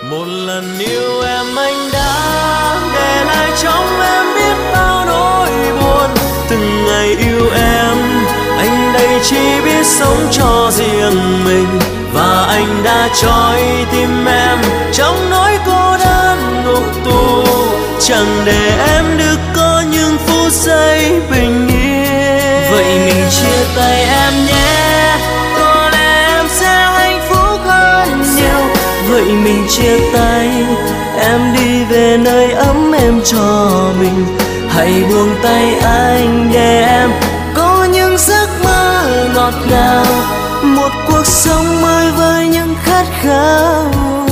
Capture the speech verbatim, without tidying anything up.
Một lần yêu em anh đã để lại trong em biết bao nỗi buồn. Từng ngày yêu em anh đây chỉ biết sống cho riêng mình, và anh đã trói tim em trong nỗi cô đơn ngục tù. Chẳng để em được có những phút giây bình yên. Vậy mình chia tay em nhé, có lẽ em sẽ hạnh phúc hơn nhiều. Vậy mình chia tay, em đi về nơi ấm em cho mình. Hãy buông tay anh để em có những giấc mơ ngọt ngào, một cuộc sống mới với những khát khao.